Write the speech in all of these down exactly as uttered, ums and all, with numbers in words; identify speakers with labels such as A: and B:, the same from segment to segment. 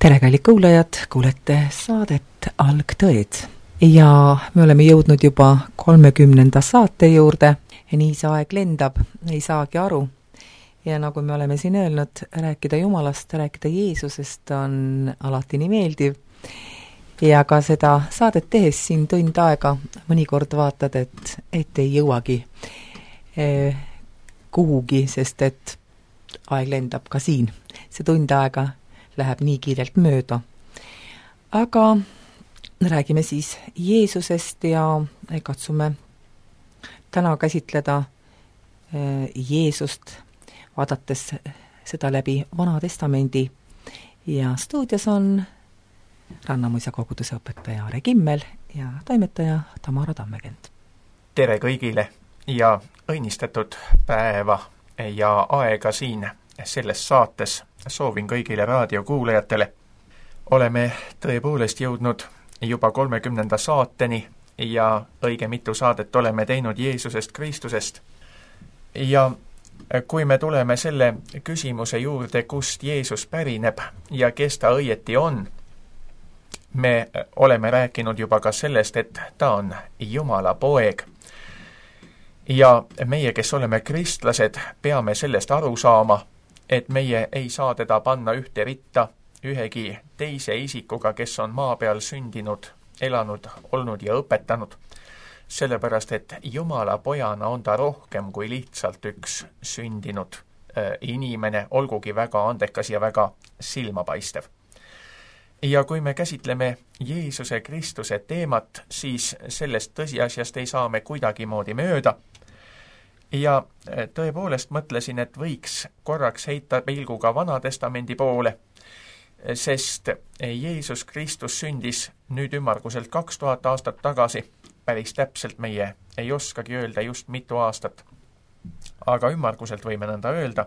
A: tere, kallid kuulajad, kuulete saadet Algtõed ja me oleme jõudnud juba kolmekümnenda saate juurde ja nii see aeg lendab, ei saagi aru. Ja nagu me oleme siin öelnud, rääkida Jumalast, rääkida Jeesusest on alati nii meeldiv. Ja ka seda saadet tehes siin tund aega mõnikord vaatad, et, et ei jõuagi eh, kuhugi, sest et aeg lendab ka siin. See tund aega läheb nii kiirelt mööda. Aga räägime siis Jeesusest ja katsume täna käsitleda Jeesust, vaadates seda läbi Vana Testamendi. Ja stuudios on Rannamuisa koguduse õpetaja Are Kimmel ja toimetaja Tamara Tammekend.
B: Tere kõigile ja õnnistatud päeva ja aega siin selles saates soovin kõigile raadiokuulajatele. Oleme tõepoolest jõudnud juba kolmekümnenda saateni ja õige mitu saadet oleme teinud Jeesusest Kristusest. Ja kui me tuleme selle küsimuse juurde, kust Jeesus pärineb ja kes ta õieti on, me oleme rääkinud juba ka sellest, et ta on Jumala poeg. Ja meie, kes oleme kristlased, peame sellest aru saama, et meie ei saa teda panna ühte ritta ühegi teise isikuga, kes on maa peal sündinud, elanud, olnud ja õpetanud. Sellepärast, et Jumala pojana on ta rohkem kui lihtsalt üks sündinud äh, inimene, olgugi väga andekas ja väga silmapaistev. Ja kui me käsitleme Jeesuse Kristuse teemat, siis sellest tõsiasjast ei saa me kuidagi moodi mööda. Ja tõepoolest mõtlesin, et võiks korraks heita pilguga Vana Testamendi poole, sest Jeesus Kristus sündis nüüd ümmarguselt kaks tuhat aastat tagasi. Päris täpselt meie ei oskagi öelda just mitu aastat, aga ümmarguselt võime nõnda öelda.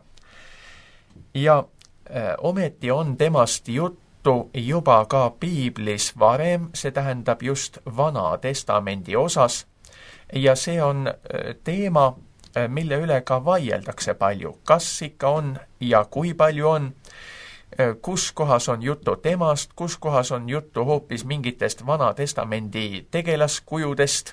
B: Ja ometi on temast juttu juba ka piiblis varem, see tähendab just Vana Testamendi osas, ja see on teema, mille üle ka vaieldakse palju. Kas ikka on ja kui palju on, kus kohas on juttu temast, kus kohas on juttu hoopis mingitest Vana Testamendi tegelaskujudest.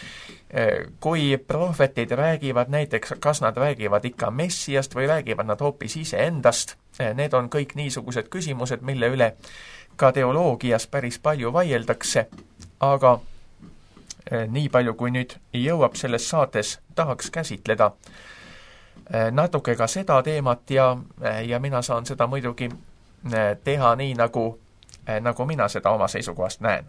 B: Kui prohvetid räägivad näiteks, kas nad räägivad ikka Messiast või räägivad nad hoopis iseendast. Need on kõik niisugused küsimused, mille üle ka teoloogias päris palju vaieldakse, aga nii palju, kui nüüd jõuab selles saates, tahaks käsitleda natuke ka seda teemat ja, ja mina saan seda muidugi teha nii, nagu, nagu mina seda oma seisukohast näen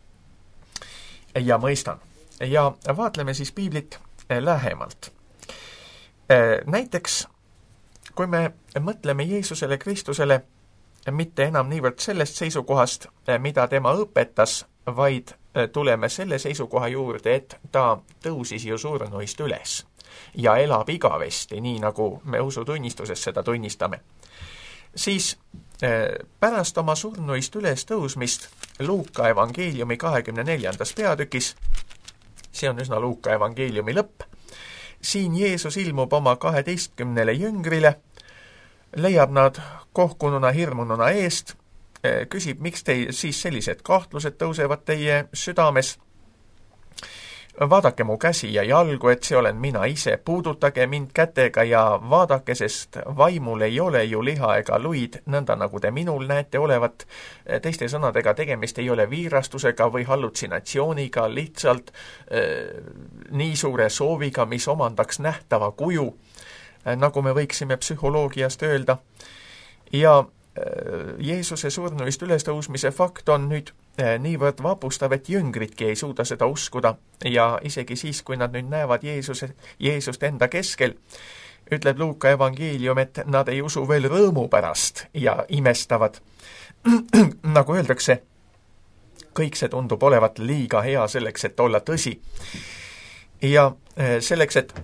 B: ja mõistan. Ja vaatleme siis piiblit lähemalt. Näiteks, kui me mõtleme Jeesusele Kristusele mitte enam niivõrd sellest seisukohast, mida tema õpetas, vaid tuleme selle seisukoha juurde, et ta tõusis ju surnuist üles ja elab igavesti, nii nagu me usutunnistuses seda tunnistame. Siis pärast oma surnuist üles tõusmist Luuka evangeeliumi kahekümne neljandas peatükis, see on üsna Luuka evangeeliumi lõpp, siin Jeesus ilmub oma kaheteistkümnele jüngrile, leiab nad kohkununa hirmununa eest, küsib, miks teil siis sellised kahtlused tõusevad teie südames. Vaadake mu käsi ja jalgu, et see olen mina ise, puudutage mind kätega ja vaadake, sest vaimul ei ole ju liha ega luid, nõnda nagu te minul näete olevat. Teiste sõnadega tegemist ei ole viirastusega või hallutsinatsiooniga, lihtsalt äh, nii suure sooviga, mis omandaks nähtava kuju, nagu me võiksime psühholoogiast öelda. Ja Jeesuse surnuist ülestõusmise fakt on nüüd niivõrd vapustav, et jüngritki ei suuda seda uskuda ja isegi siis, kui nad nüüd näevad Jeesuse, Jeesust enda keskel, ütleb Luuka evangeelium, et nad ei usu veel rõõmu pärast ja imestavad. Nagu öeldakse, kõik see tundub olevat liiga hea selleks, et olla tõsi. Ja selleks, et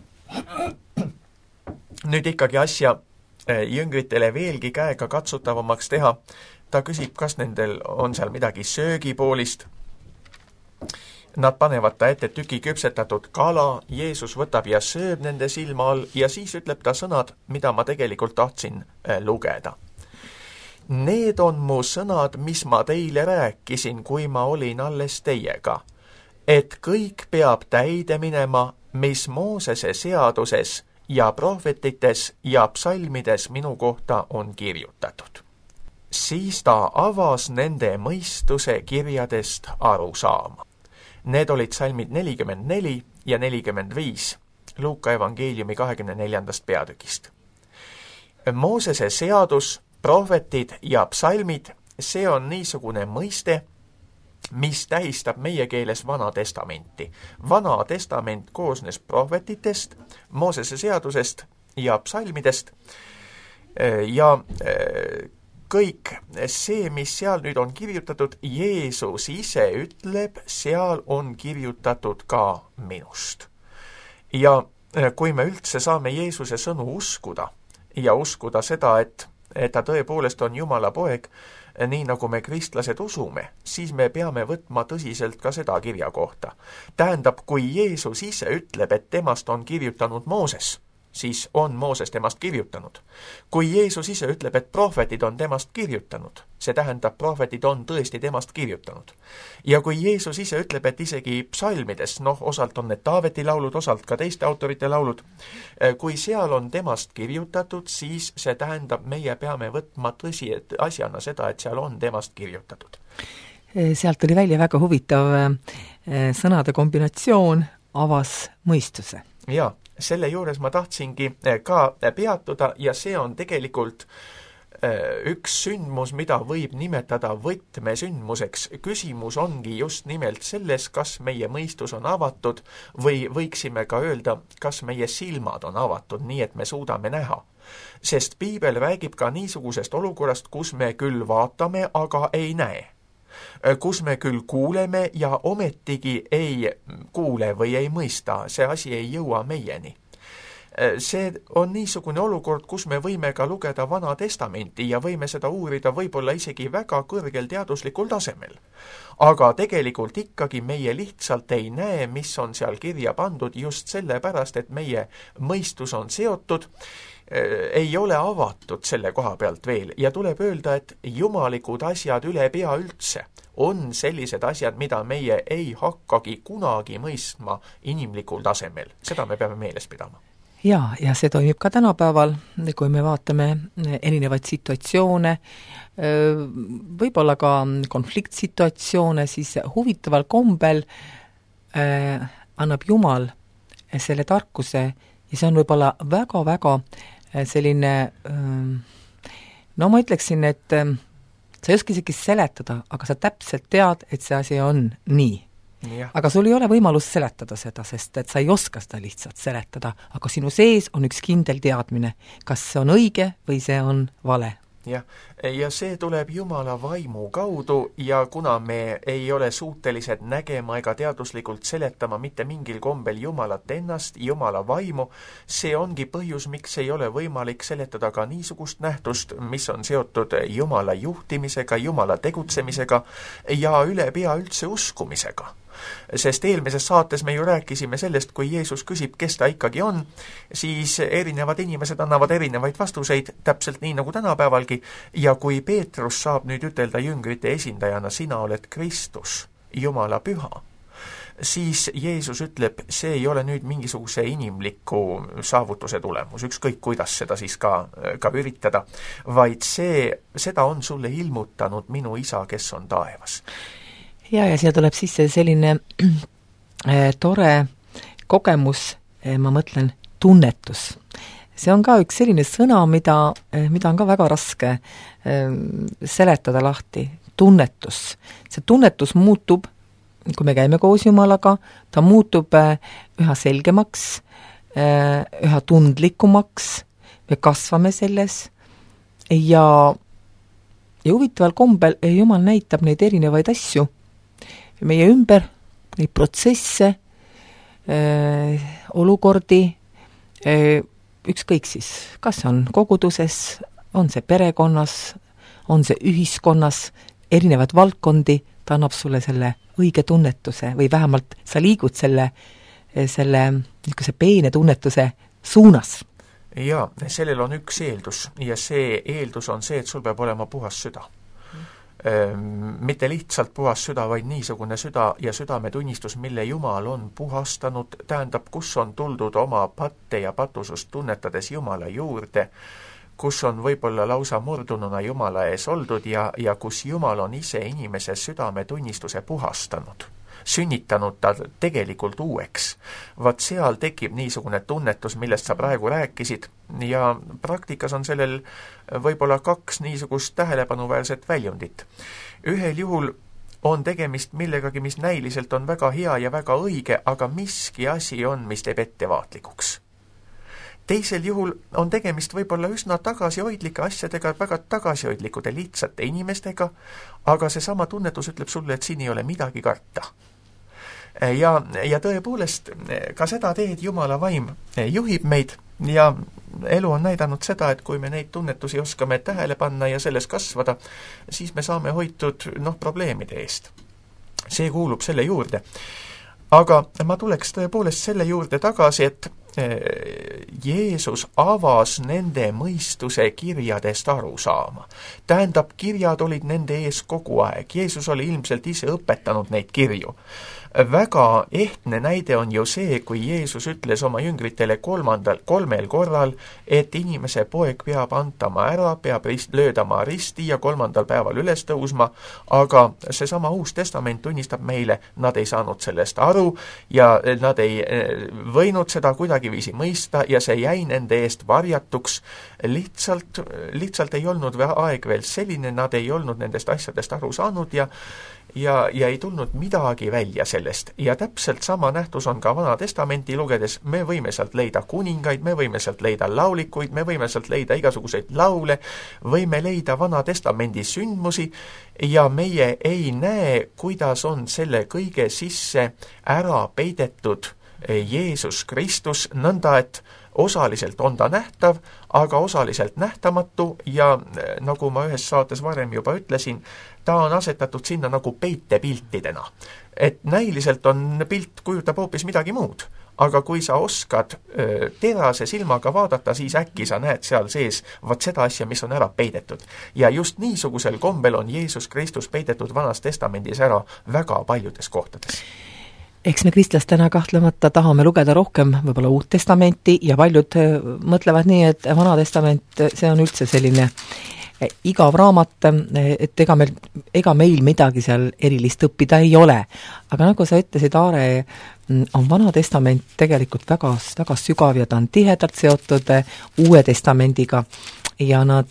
B: nüüd ikkagi asja jüngritele veelgi käega katsutavamaks teha, ta küsib, kas nendel on seal midagi söögipoolist. Nad panevad ta ette tüki küpsetatud kala, Jeesus võtab ja sööb nende silma all ja siis ütleb ta sõnad, mida ma tegelikult tahtsin lugeda. need on mu sõnad, mis ma teile rääkisin, kui ma olin alles teiega, et kõik peab täide minema, mis Moosese seaduses ja prohvetites ja psalmides minu kohta on kirjutatud. Siis ta avas nende mõistuse kirjadest aru saama. Need olid psalmid nelikümmend neli ja nelikümmend viis Luuka evangeeliumi kahekümne neljandast peatükist. Moosese seadus, prohvetid ja psalmid, see on niisugune mõiste, mis tähistab meie keeles Vana Testamenti. Vana Testament koosnes prohvetitest, Moosese seadusest ja psalmidest ja kõik see, mis seal nüüd on kirjutatud, Jeesus ise ütleb, seal on kirjutatud ka minust. Ja kui me üldse saame Jeesuse sõnu uskuda ja uskuda seda, et, et ta tõepoolest on Jumala poeg, nii nagu me kristlased usume, siis me peame võtma tõsiselt ka seda kirja kohta. Tähendab, kui Jeesus ise ütleb, et temast on kirjutanud Mooses, siis on Mooses temast kirjutanud. Kui Jeesus ise ütleb, et prohvetid on temast kirjutanud, see tähendab, prohvetid on tõesti temast kirjutanud. Ja kui Jeesus ise ütleb, et isegi psalmides, noh, osalt on need Taaveti laulud, osalt ka teiste autorite laulud, kui seal on temast kirjutatud, siis see tähendab, meie peame võtma tõsi asjana seda, et seal on temast kirjutatud.
A: Sealt oli välja väga huvitav sõnade kombinatsioon, avas mõistuse.
B: Jaa. Selle juures ma tahtsingi ka peatuda ja see on tegelikult üks sündmus, mida võib nimetada võtmesündmuseks. Küsimus ongi just nimelt selles, kas meie mõistus on avatud või võiksime ka öelda, kas meie silmad on avatud, nii et me suudame näha. Sest Piibel räägib ka niisugusest olukorrast, kus me küll vaatame, aga ei näe. Kus me küll kuuleme ja ometigi ei kuule või ei mõista, see asi ei jõua meieni. See on niisugune olukord, kus me võime ka lugeda Vana Testamenti ja võime seda uurida võib-olla isegi väga kõrgel teaduslikul tasemel. Aga tegelikult ikkagi meie lihtsalt ei näe, mis on seal kirja pandud just sellepärast, et meie mõistus on seotud, ei ole avatud selle koha pealt veel ja tuleb öelda, et jumalikud asjad üle pea üldse on sellised asjad, mida meie ei hakkagi kunagi mõistma inimlikul tasemel. Seda me peame meeles pidama.
A: Ja, ja see toimib ka tänapäeval, kui me vaatame erinevaid situatsioone, võib-olla ka konfliktsituatsioone, siis huvitaval kombel äh, annab Jumal selle tarkuse ja see on võib-olla väga-väga selline, no ma ütleksin, et sa ei oska isegi seletada, aga sa täpselt tead, et see asi on nii. Ja. Aga sul ei ole võimalus seletada seda, sest et sa ei oska seda lihtsalt seletada, aga sinu sees on üks kindel teadmine, kas see on õige või see on vale.
B: Ja, ja see tuleb Jumala vaimu kaudu ja kuna me ei ole suutelised nägema ega teaduslikult seletama mitte mingil kombel Jumalat ennast, Jumala vaimu, see ongi põhjus, miks ei ole võimalik seletada ka niisugust nähtust, mis on seotud Jumala juhtimisega, Jumala tegutsemisega ja üle pea üldse uskumisega. Sest eelmises saates me ju rääkisime sellest, kui Jeesus küsib, kes ta ikkagi on, siis erinevad inimesed annavad erinevaid vastuseid, täpselt nii nagu tänapäevalgi, ja kui Peetrus saab nüüd ütelda jüngrite esindajana, sina oled Kristus, Jumala püha, siis Jeesus ütleb, see ei ole nüüd mingisuguse inimliku saavutuse tulemus, ükskõik kuidas seda siis ka, ka üritada, vaid see, seda on sulle ilmutanud minu isa, kes on taevas.
A: Ja, ja siia tuleb sisse selline äh, tore kogemus, äh, ma mõtlen tunnetus. See on ka üks selline sõna, mida, äh, mida on ka väga raske äh, seletada lahti. Tunnetus. See tunnetus muutub, kui me käime koos Jumalaga, ta muutub äh, üha selgemaks, äh, üha tundlikumaks, me kasvame selles ja, ja huvitaval kombel Jumal näitab neid erinevaid asju meie ümber, neid protsesse, äh, olukordi, äh, ükskõik siis, kas on koguduses, on see perekonnas, on see ühiskonnas, erinevad valdkondi, ta annab sulle selle õige tunnetuse või vähemalt sa liigud selle, selle niisuguse peene tunnetuse suunas.
B: ja sellel on üks eeldus ja see eeldus on see, et sul peab olema puhas süda. Mitte lihtsalt puhas süda, vaid niisugune süda ja südametunnistus, mille Jumal on puhastanud, tähendab, kus on tuldud oma patte ja patusust tunnetades Jumala juurde, kus on võib-olla lausa murdununa Jumala ees oldud ja, ja kus Jumal on ise inimese südametunnistuse puhastanud, sünnitanud ta tegelikult uueks. Vaat seal tekib niisugune tunnetus, millest sa praegu rääkisid, ja praktikas on sellel võib-olla kaks niisugust tähelepanuväärset väljundit. Ühel juhul on tegemist millegagi, mis näiliselt on väga hea ja väga õige, aga miski asi on, mis teeb ettevaatlikuks. Teisel juhul on tegemist võib-olla üsna tagasihoidlike asjadega, väga tagasihoidlikude lihtsate inimestega, aga seesama tunnetus ütleb sulle, et siin ei ole midagi karta. Ja, ja tõepoolest, ka seda teed Jumala vaim juhib meid ja elu on näidanud seda, et kui me neid tunnetusi oskame tähele panna ja selles kasvada, siis me saame hoitud noh, probleemide eest. See kuulub selle juurde. Aga ma tuleks tõepoolest selle juurde tagasi, et Jeesus avas nende mõistuse kirjadest aru saama. Tähendab, kirjad olid nende ees kogu aeg. Jeesus oli ilmselt ise õpetanud neid kirju. Väga ehtne näide on ju see, kui Jeesus ütles oma jüngritele kolmandal, kolmel korral, et inimese poeg peab antama ära, peab rist, löödama risti ja kolmandal päeval üles tõusma, aga seesama Uus Testament tunnistab meile, nad ei saanud sellest aru ja nad ei võinud seda kuidagiviisi mõista ja see jäi nende eest varjatuks. Lihtsalt, lihtsalt ei olnud aeg veel selline, nad ei olnud nendest asjadest aru saanud ja Ja, ja ei tulnud midagi välja sellest. Ja täpselt sama nähtus on ka Vana Testamenti lugedes. Me võime sealt leida kuningaid, me võime sealt leida laulikuid, me võime sealt leida igasuguseid laule, võime leida Vana Testamendi sündmusi ja meie ei näe, kuidas on selle kõige sisse ära peidetud Jeesus Kristus, nõnda et osaliselt on ta nähtav, aga osaliselt nähtamatu ja nagu ma ühes saates varem juba ütlesin, ta on asetatud sinna nagu peitepiltidena. Et näiliselt on pilt kujutab hoopis midagi muud, aga kui sa oskad öö, terase silmaga vaadata, siis äkki sa näed seal sees vaat seda asja, mis on ära peidetud. Ja just niisugusel kombel on Jeesus Kristus peidetud Vanas Testamendis ära väga paljudes kohtades.
A: Eks me kristlastena kahtlemata tahame lugeda rohkem võib-olla Uut Testamenti ja paljud mõtlevad nii, et Vana Testament, see on üldse selline igav raamat, et ega meil, ega meil midagi seal erilist õppida ei ole. Aga nagu sa ütlesid, Aare, on Vana Testament tegelikult väga, väga sügav ja ta on tihedalt seotud Uue Testamendiga ja nad,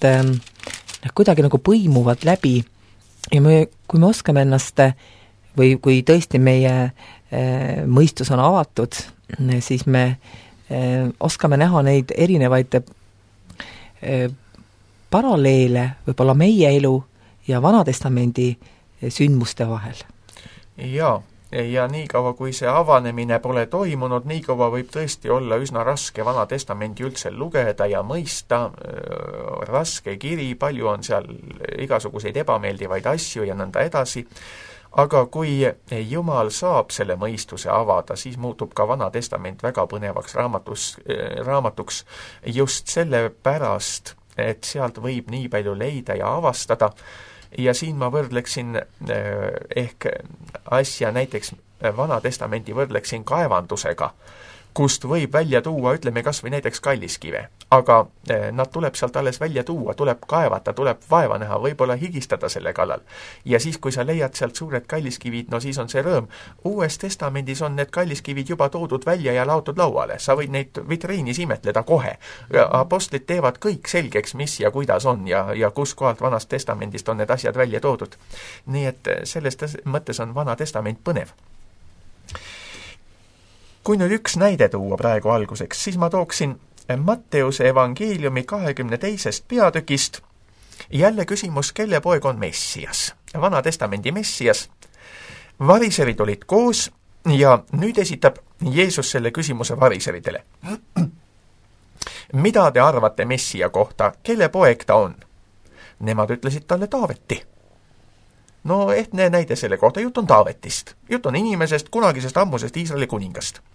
A: nad kuidagi nagu põimuvad läbi ja me, kui me oskame ennast või kui tõesti meie eh, mõistus on avatud, siis me eh, oskame näha neid erinevaid eh, paralleele võib-olla meie elu ja Vana Testamendi sündmuste vahel.
B: Jaa, ja nii kaua kui see avanemine pole toimunud, nii kaua võib tõesti olla üsna raske Vana Testamendi üldse lugeda ja mõista, raske kiri, palju on seal igasuguseid ebameeldivaid asju ja nõnda edasi. Aga kui Jumal saab selle mõistuse avada, siis muutub ka Vana Testament väga põnevaks raamatus, raamatuks just selle pärast, et sealt võib nii palju leida ja avastada. Ja siin ma võrdleksin ehk asja näiteks Vana Testamenti võrdleksin kaevandusega, kust võib välja tuua, ütleme kas või näiteks kalliskive. Aga nad tuleb sealt alles välja tuua, tuleb kaevata, tuleb vaeva näha, võib-olla higistada selle kallal. Ja siis, kui sa leiad sealt suured kalliskivid, no siis on see rõõm. Uues Testamendis on need kalliskivid juba toodud välja ja laotud lauale. Sa võid neid vitriinis imetleda kohe. Apostlid teevad kõik selgeks, mis ja kuidas on ja, ja kus kohalt Vanast Testamendist on need asjad välja toodud. Nii et sellest mõttes on Vana Testament põnev. Kui nüüd üks näide tuua praegu alguseks, siis ma tooksin Matteuse evangeeliumi kahekümne teisest peatükist jälle küsimus, kelle poeg on Messias. Vana Testamendi Messias. Variserid olid koos ja nüüd esitab Jeesus selle küsimuse variseridele. Mida te arvate Messia kohta? Kelle poeg ta on? Nemad ütlesid talle Taaveti. No ehtne näide selle kohta, jutt on Taavetist. Jutt on inimesest, kunagisest ammusest Iisraeli kuningast.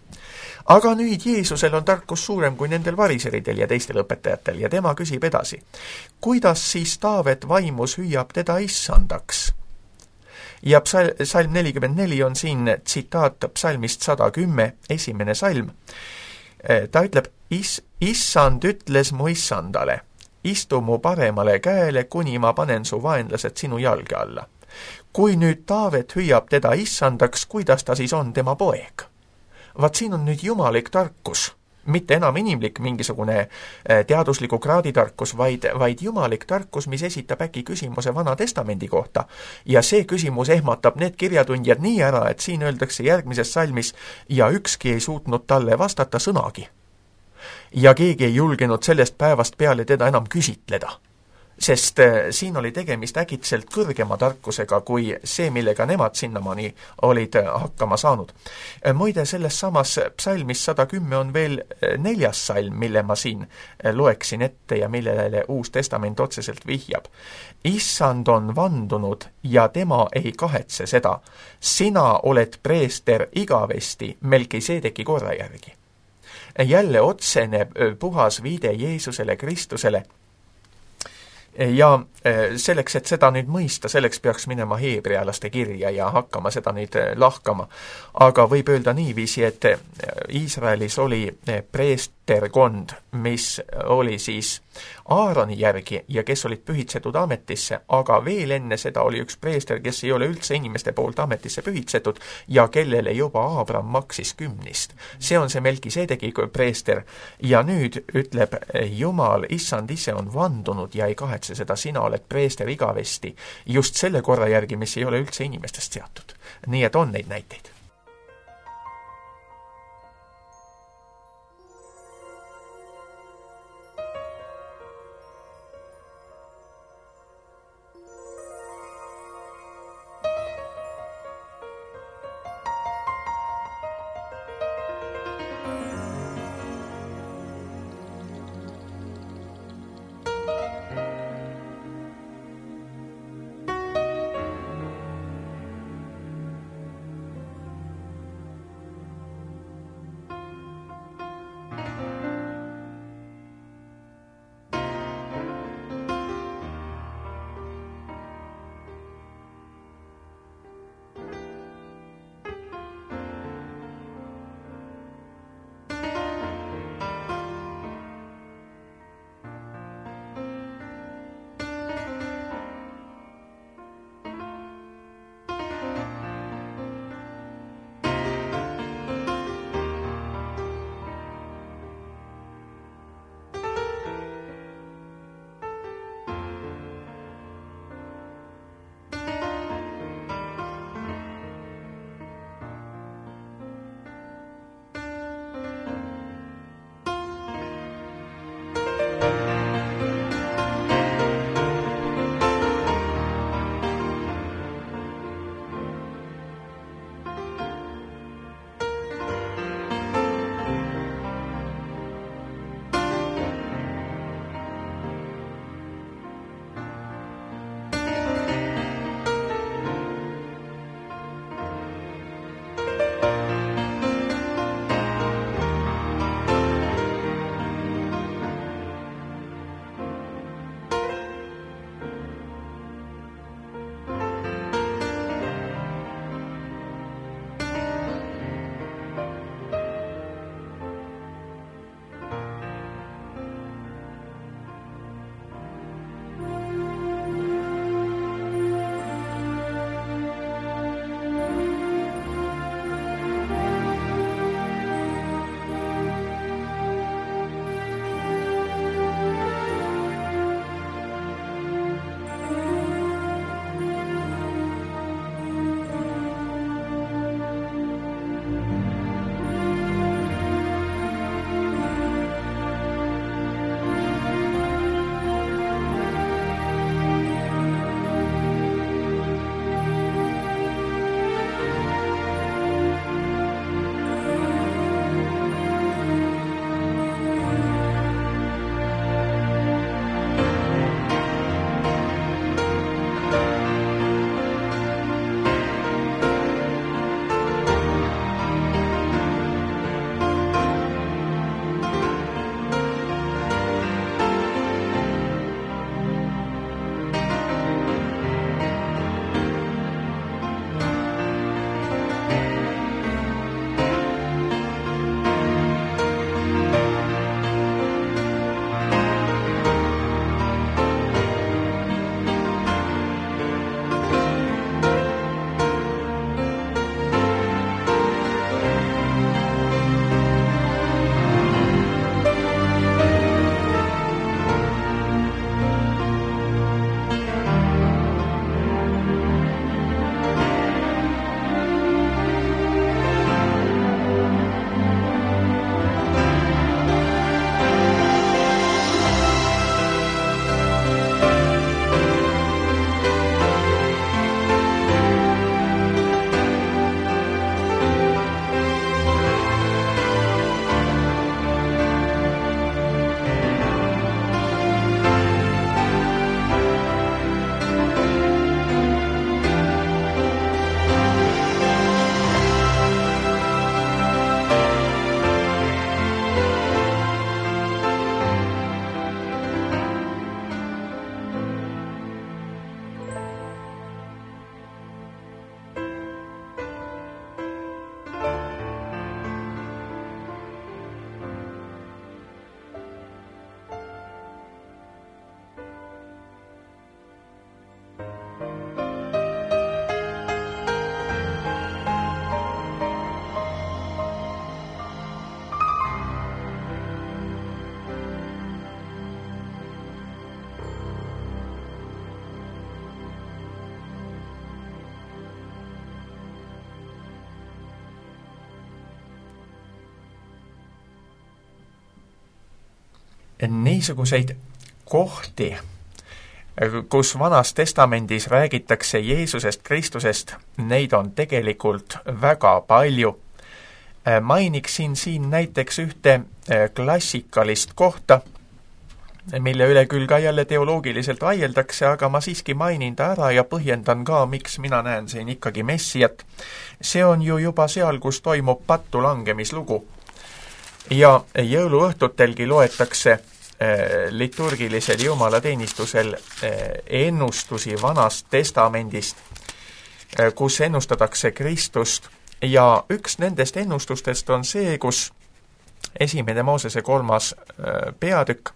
B: aga nüüd Jeesusel on tarkus suurem kui nendel variseridel ja teistel õpetajatel ja tema küsib edasi, kuidas siis Taavet vaimus hüüab teda issandaks? Ja psal, salm nelikümmend neli on siin tsitaat psalmist sada kümme, esimene salm. Ta ütleb, Is, issand ütles mu issandale, istu mu paremale käele, kuni ma panen su vaenlased sinu jalge alla. Kui nüüd Taavet hüüab teda issandaks, kuidas ta siis on tema poeg? Vaat siin on nüüd jumalik tarkus, mitte enam inimlik mingisugune teadusliku kraaditarkus, vaid, vaid jumalik tarkus, mis esitab äkki küsimuse Vana Testamendi kohta. Ja see küsimus ehmatab need kirjatundjad nii ära, et siin öeldakse järgmises salmis ja ükski ei suutnud talle vastata sõnagi. Ja keegi ei julgenud sellest päevast peale teda enam küsitleda. Sest siin oli tegemist äkitselt kõrgema tarkusega kui see, millega nemad sinnamaani olid hakkama saanud. Muide, selles samas psalmis sada kümme on veel neljas salm, mille ma siin loeksin ette ja millele Uus Testament otseselt vihjab. Issand on vandunud ja tema ei kahetse seda. Sina oled preester igavesti Melkiseedeki korra järgi. Jälle otsene puhas viide Jeesusele, Kristusele. Ja selleks, et seda nüüd mõista, selleks peaks minema heebrealaste kirja ja hakkama seda nüüd lahkama. Aga võib öelda niiviisi, et Iisraelis oli preesterkond, mis oli siis Aaroni järgi ja kes olid pühitsetud ametisse, aga veel enne seda oli üks preester, kes ei ole üldse inimeste poolt ametisse pühitsetud ja kellele juba Aabram maksis kümnist. See on see Melkiseedeki preester ja nüüd ütleb Jumal, issand ise on vandunud ja ei kahetse seda, sina oled preester igavesti just selle korra järgi, mis ei ole üldse inimestest seatud. Nii et on neid näiteid. niisuguseid kohti, kus Vanas Testamendis räägitakse Jeesusest Kristusest, neid on tegelikult väga palju. Mainiksin siin näiteks ühte klassikalist kohta, mille üle küll ka jälle teoloogiliselt vaieldakse, aga ma siiski mainin ta ära ja põhjendan ka, miks mina näen siin ikkagi Messiat. See on ju juba seal, kus toimub pattu langemislugu. Ja jõuluõhtutelgi loetakse liturgilisel jumalateenistusel ennustusi Vanast Testamendist, kus ennustatakse Kristust, ja üks nendest ennustustest on see, kus esimene Moosese kolmas peatükk,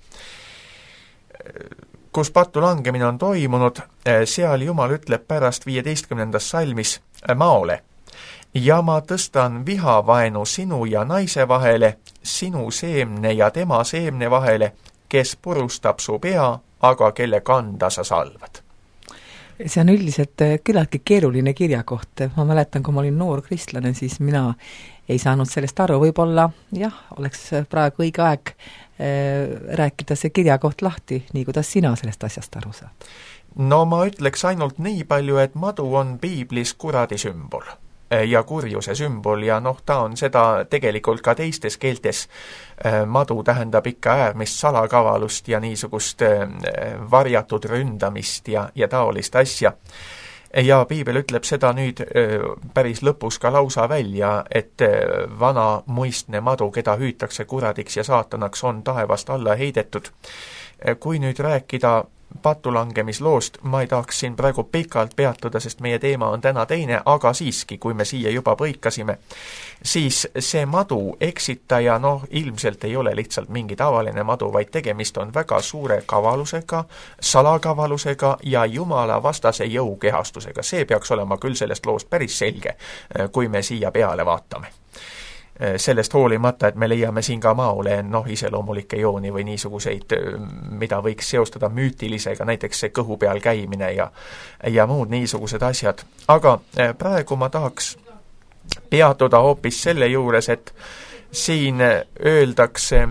B: kus pattu langemine on toimunud, seal Jumal ütleb pärast viieteistkümnendas salmis maole: ja ma tõstan vihavaenu sinu ja naise vahele, sinu seemne ja tema seemne vahele, kes purustab su pea, aga kelle kanda sa salvad.
A: See on üldiselt küllaltki keeruline kirjakoht. Ma mäletan, kui ma olin noor kristlane, siis mina ei saanud sellest aru. Võib-olla, jah, oleks praegu õige aeg rääkida see kirjakoht lahti, nii kuidas sina sellest asjast aru saad.
B: No ma ütleks ainult nii palju, et madu on piiblis kuradi sümbol ja kurjuse sümbol ja noh, ta on seda tegelikult ka teistes keeltes. Madu tähendab ikka äärmist salakavalust ja niisugust varjatud ründamist ja, ja taolist asja. Ja piibel ütleb seda nüüd päris lõpus ka lausa välja, et vana muistne madu, keda hüütakse kuradiks ja saatanaks, on taevast alla heidetud. Kui nüüd rääkida patulangemisloost, ma ei tahaks siin praegu pikalt peatuda, sest meie teema on täna teine, aga siiski, kui me siia juba põikasime, siis see madu eksitaja, noh, ilmselt ei ole lihtsalt mingi tavaline madu, vaid tegemist on väga suure kavalusega, salakavalusega ja jumala vastase jõukehastusega. See peaks olema küll sellest loost päris selge, kui me siia peale vaatame. Sellest hoolimata, et me leiame siin ka maole noh, iseloomulikke jooni või niisuguseid, mida võiks seostada müütilisega, näiteks see kõhu peal käimine ja, ja muud niisugused asjad. Aga praegu ma tahaks peatuda hoopis selle juures, et siin öeldakse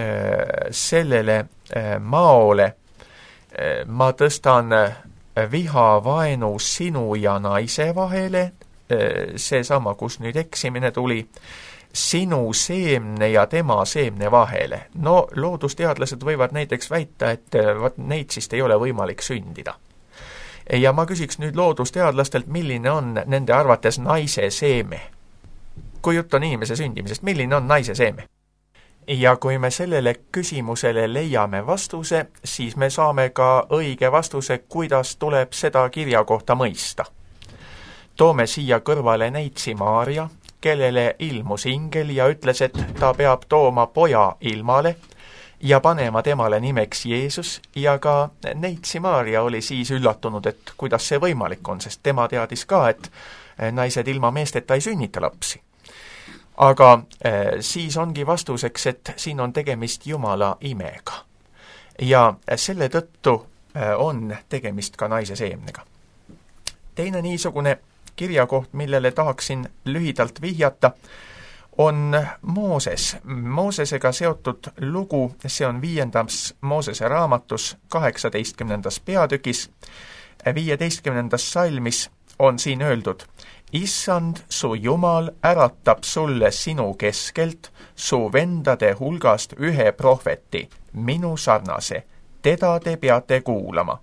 B: sellele maole: ma tõstan viha vaenu sinu ja naise vahele, see sama, kus nüüd eksimine tuli, sinu seemne ja tema seemne vahele. No loodusteadlased võivad näiteks väita, et vat, neid siis ei ole võimalik sündida. Ja ma küsiks nüüd loodusteadlastelt, milline on nende arvates naise seeme. Kui jutt on inimese sündimisest, milline on naise seeme? Ja kui me sellele küsimusele leiame vastuse, siis me saame ka õige vastuse, kuidas tuleb seda kirja kohta mõista. Toome siia kõrvale neitsi Maaria, kellele ilmus ingel ja ütles, et ta peab tooma poja ilmale ja panema temale nimeks Jeesus, ja ka neitsi Maaria oli siis üllatunud, et kuidas see võimalik on, sest tema teadis ka, et naised ilma meesteta ei sünnita lapsi. Aga eh, siis ongi vastuseks, et siin on tegemist Jumala imega. Ja selle tõttu eh, on tegemist ka naise seemnega. Teine niisugune kirjakoht, millele tahaksin lühidalt vihjata, on Mooses. Moosesega seotud lugu, see on viiendas Moosese raamatus kaheksateistkümnendas peatükis. viieteistkümnendas salmis on siin öeldud: Issand, su Jumal äratab sulle sinu keskelt, su vendade hulgast ühe prohveti, minu sarnase, teda te peate kuulama.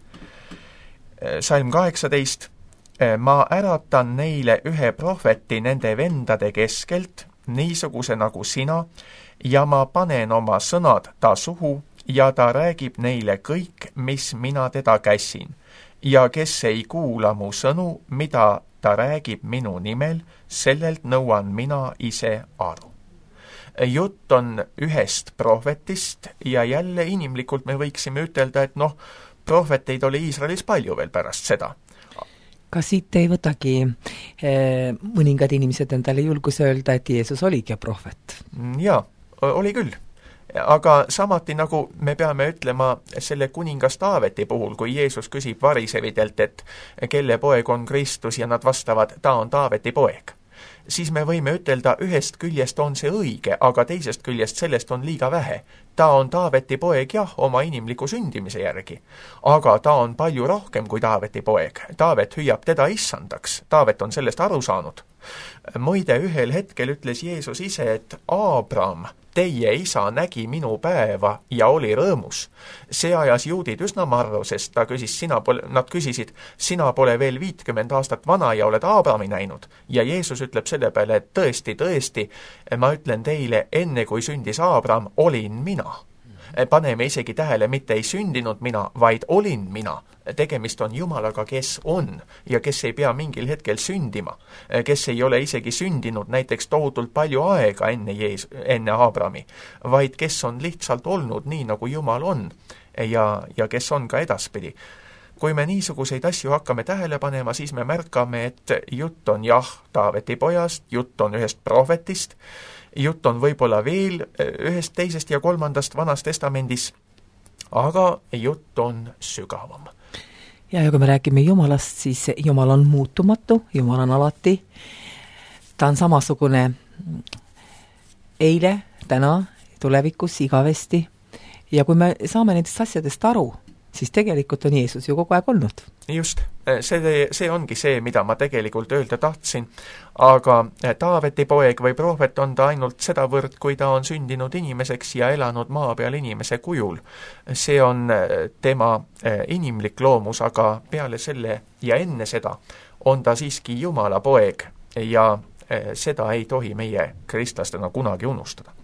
B: Salm kaheksateist. Ma äratan neile ühe prohveti nende vendade keskelt, niisuguse nagu sina, ja ma panen oma sõnad ta suhu, ja ta räägib neile kõik, mis mina teda kässin. Ja kes ei kuula mu sõnu, mida ta räägib minu nimel, sellelt nõuan mina ise aru. Jutt on ühest prohvetist ja jälle inimlikult me võiksime ütelda, et noh, prohveteid oli Iisraelis palju veel pärast seda.
A: Kas siit ei võtagi eh, mõningad inimesed endale julgus öelda, et Jeesus oligi prohvet?
B: Jaa, oli küll. Aga samati nagu me peame ütlema selle kuningas Taaveti puhul, kui Jeesus küsib varisevidelt, et kelle poeg on Kristus ja nad vastavad, ta on Taaveti poeg. siis me võime ütelda, ühest küljest on see õige, aga teisest küljest sellest on liiga vähe. Ta on Taaveti poeg jah, oma inimliku sündimise järgi, aga ta on palju rohkem kui Taaveti poeg. Taavet hüüab teda issandaks, Taavet on sellest aru saanud. Muide, ühel hetkel ütles Jeesus ise, et Aabram, teie isa nägi minu päeva ja oli rõõmus. See ajas juudid üsna marru, sest ta küsis, sina pole, nad küsisid, sina pole veel viitkümmend aastat vana ja oled Aabrami näinud. Ja Jeesus ütleb selle peale, et tõesti, tõesti, ma ütlen teile, enne kui sündis Aabram, olin mina. Paneme isegi tähele, mitte ei sündinud mina, vaid olin mina. Tegemist on Jumalaga, kes on ja kes ei pea mingil hetkel sündima, kes ei ole isegi sündinud näiteks tohutult palju aega enne, Jees, enne Aabrami, vaid kes on lihtsalt olnud nii, nagu Jumal on ja, ja kes on ka edaspidi. Kui me niisuguseid asju hakkame tähele panema, siis me märkame, et jutt on jah Taaveti pojast, jutt on ühest prohvetist, jutt on võib-olla veel ühest teisest ja kolmandast Vanas Testamendis, aga jutt on sügavam.
A: Ja, ja kui me räägime Jumalast, siis Jumal on muutumatu, Jumal on alati, ta on samasugune eile, täna, tulevikus, igavesti, ja kui me saame nendest asjadest aru, siis tegelikult on Jeesus ju kogu aeg olnud.
B: Just, see, see ongi see, mida ma tegelikult öelda tahtsin, aga Taaveti poeg või prohvet on ta ainult sedavõrd, kui ta on sündinud inimeseks ja elanud maa peal inimese kujul. See on tema inimlik loomus, aga peale selle ja enne seda on ta siiski Jumala poeg ja seda ei tohi meie kristlastena kunagi unustada.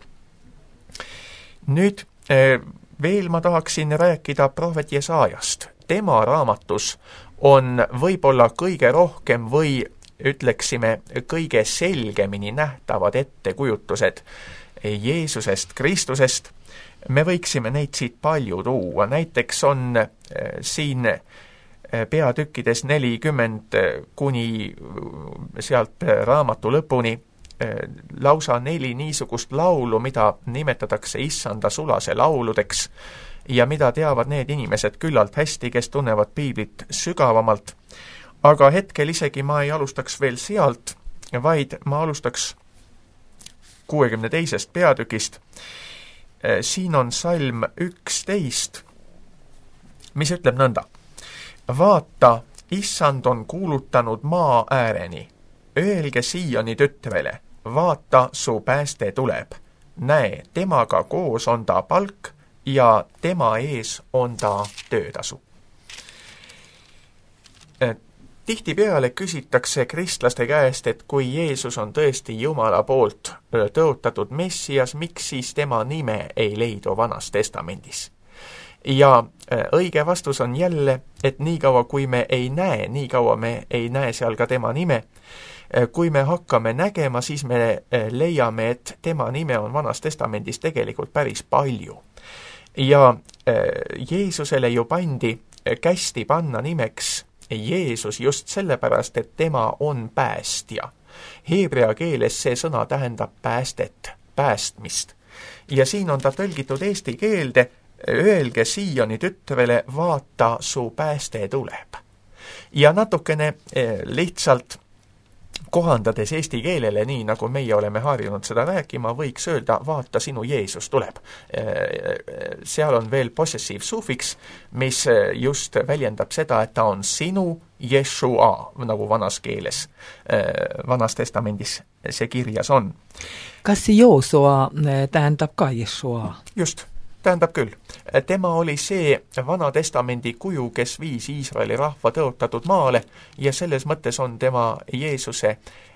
B: Nüüd veel ma tahaksin rääkida prohvet Jesaajast. Tema raamatus on võib-olla kõige rohkem või ütleksime kõige selgemini nähtavad ettekujutused Jeesusest, Kristusest. Me võiksime neid siit palju tuua. Näiteks on siin peatükkides nelikümmend kuni sealt raamatu lõpuni lausa neli niisugust laulu, mida nimetatakse issanda sulase lauludeks ja mida teavad need inimesed küllalt hästi, kes tunnevad piiblit sügavamalt. Aga hetkel isegi ma ei alustaks veel sealt, vaid ma alustaks kuuekümne teisest peatükist. Siin on salm üksteist, mis ütleb nõnda. Vaata, issand on kuulutanud maa ääreni. Öelge Sioni tütrele, vaata, su pääste tuleb. Näe, temaga koos on ta palk ja tema ees on ta töötasu. Tihtipeale küsitakse kristlaste käest, et kui Jeesus on tõesti Jumala poolt tõotatud Messias, miks siis tema nime ei leidu Vanas Testamendis? Ja õige vastus on jälle, et nii kaua kui me ei näe, nii kaua me ei näe seal ka tema nime. Kui me hakkame nägema, siis me leiame, et tema nime on Vanas Testamendis tegelikult päris palju. Ja Jeesusele ju pandi kästi panna nimeks Jeesus just sellepärast, et tema on päästja. Heebrea keeles see sõna tähendab päästet, päästmist. Ja siin on ta tõlgitud eesti keelde, öelge Sioni tütrele, vaata, su pääste tuleb. Ja natukene lihtsalt kohandades eesti keelele nii, nagu meie oleme harjunud seda rääkima, võiks öelda, vaata, sinu Jeesus tuleb. Seal on veel possessive sufiks, mis just väljendab seda, et ta on sinu Jeshua, nagu vanas keeles, Vanas Testamendis see kirjas on.
A: Kas Joosua tähendab ka Jeshua?
B: Just. Tähendab küll. Tema oli see Vana Testamendi kuju, kes viis Iisraeli rahva tõotatud maale ja selles mõttes on tema Jeesuse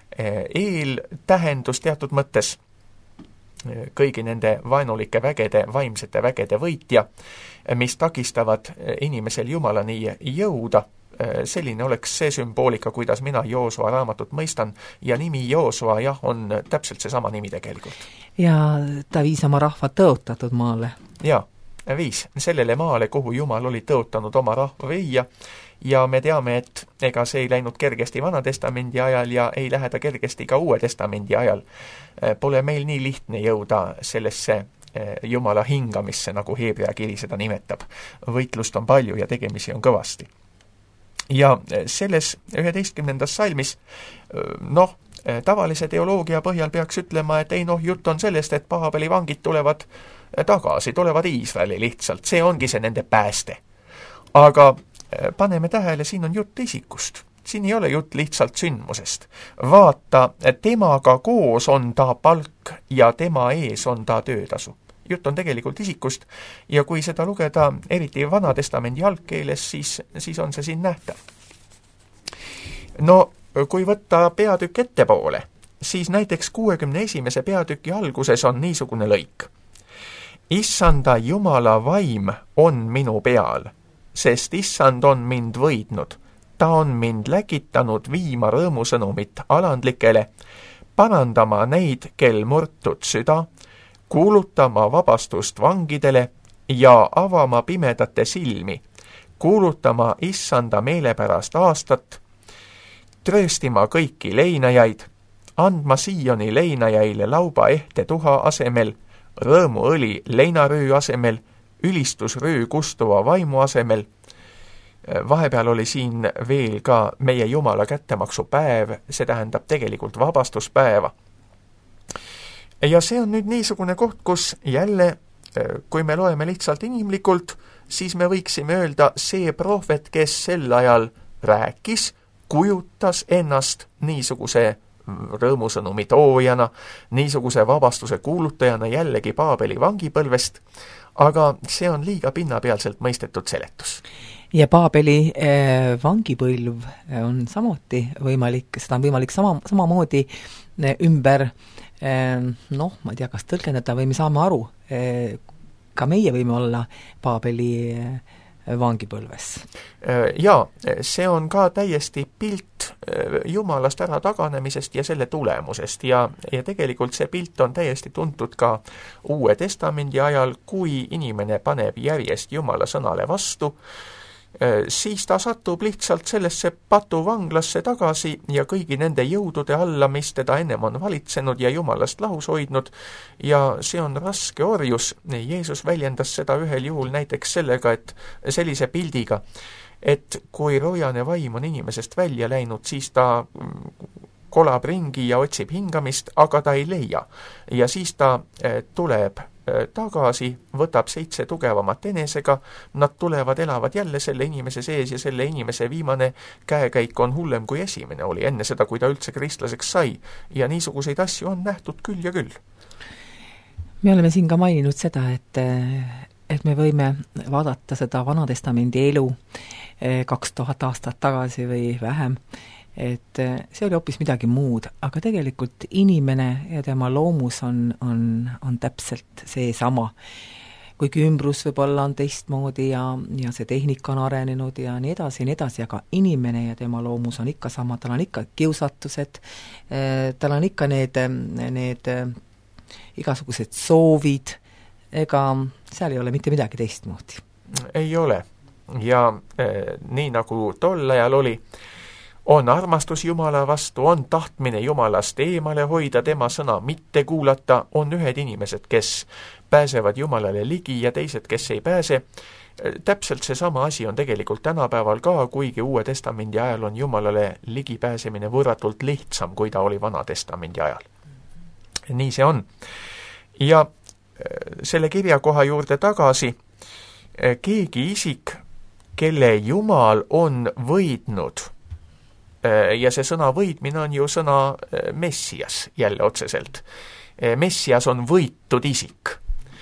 B: eeltähendus teatud mõttes kõigi nende vaenulike vägede, vaimsete vägede võitja, mis takistavad inimesel Jumalani jõuda. Selline oleks see sümboolika, kuidas mina Joosua raamatut mõistan ja nimi Joosua, jah, on täpselt see sama nimi tegelikult.
A: Ja ta viis oma rahva tõotatud maale.
B: Ja, viis sellele maale, kuhu Jumal oli tõotanud oma rahva viia ja me teame, et ega see ei läinud kergesti Vana Testamendi ajal ja ei lähe ta kergesti ka Uue Testamendi ajal. Pole meil nii lihtne jõuda sellesse Jumala hingamisse, nagu Heebrea kiri seda nimetab. Võitlust on palju ja tegemisi on kõvasti. Ja selles üheteistkümnendas salmis, noh, tavalise teoloogia põhjal peaks ütlema, et ei noh, jutt on sellest, et Paabeli vangid tulevad tagasi, tulevad Iisraeli lihtsalt, see ongi see nende pääste. Aga paneme tähele, siin on jutt isikust. Siin ei ole jutt lihtsalt sündmusest. Vaata, temaga koos on ta palk ja tema ees on ta töötasu. Jutt on tegelikult isikust ja kui seda lugeda eriti Vanatestamendi algkeeles, siis, siis on see siin nähtav. No, kui võtta peatükk ettepoole, siis näiteks kuuekümne esimese peatüki alguses on niisugune lõik. Issanda Jumala vaim on minu peal, sest issand on mind võidnud. Ta on mind läkitanud viima rõõmusõnumit alandlikele, parandama neid, kel murtud süda, kuulutama vabastust vangidele ja avama pimedate silmi, kuulutama issanda meelepärast aastat, trööstima kõiki leinajaid, andma Sioni leinajaile lauba ehte tuha asemel, rõõmuõli leinarüü asemel, ülistusrüü kustuva vaimu asemel. Vahepeal oli siin veel ka meie Jumala kättemaksu päev, see tähendab tegelikult vabastuspäeva. Ja see on nüüd niisugune koht, kus jälle, kui me loeme lihtsalt inimlikult, siis me võiksime öelda, see prohvet, kes sel ajal rääkis, kujutas ennast niisuguse rõõmusõnumi toojana, niisuguse vabastuse kuulutajana jällegi Paabeli vangipõlvest, aga see on liiga pinnapealselt mõistetud seletus.
A: Ja Paabeli eh, vangipõlv on samuti võimalik, seda on võimalik sama, samamoodi eh, ümber eh, noh, ma ei tea, kas tõlgendada või me saame aru, eh, ka meie võime olla Paabeli eh, vangipõlves.
B: Ja see on ka täiesti pilt Jumalast ära taganemisest ja selle tulemusest ja, ja tegelikult see pilt on täiesti tuntud ka Uue Testamendi ajal, kui inimene paneb järjest Jumala sõnale vastu, siis ta satub lihtsalt sellesse patuvanglasse tagasi ja kõigi nende jõudude alla, mis teda ennem on valitsenud ja Jumalast lahus hoidnud ja see on raske orjus. Jeesus väljendas seda ühel juhul näiteks sellega, et sellise pildiga, et kui rojane vaim on inimesest välja läinud, siis ta kolab ringi ja otsib hingamist, aga ta ei leia. Ja siis ta tuleb tagasi, võtab seitse tugevamat enesega, nad tulevad, elavad jälle selle inimese sees ja selle inimese viimane käekäik on hullem kui esimene oli, enne seda, kui ta üldse kristlaseks sai. Ja niisuguseid asju on nähtud küll ja küll.
A: Me oleme siin ka maininud seda, et, et me võime vaadata seda Vanatestamendi elu kaks tuhat aastat tagasi või vähem, et see oli hoopis midagi muud, aga tegelikult inimene ja tema loomus on, on, on täpselt see sama. Kuigi ümbrus võib-olla on teistmoodi ja, ja see tehnika on arenenud ja nii edasi ja nii edasi, aga inimene ja tema loomus on ikka sama, tal on ikka kiusatused, tal on ikka need, need igasugused soovid, ega seal ei ole mitte midagi teistmoodi.
B: Ei ole. Ja eh, nii nagu tol ajal oli, on armastus Jumala vastu, on tahtmine Jumalast eemale hoida, tema sõna mitte kuulata, on ühed inimesed, kes pääsevad Jumalale ligi ja teised, kes ei pääse. Täpselt see sama asi on tegelikult tänapäeval ka, kuigi Uue Testamendi ajal on Jumalale ligi pääsemine võrratult lihtsam, kui ta oli Vana Testamendi ajal. Nii see on. Ja selle kirjakoha juurde tagasi, keegi isik, kelle Jumal on võidnud, ja see sõna võitmine on ju sõna Messias jälle otseselt. Messias on võitud isik,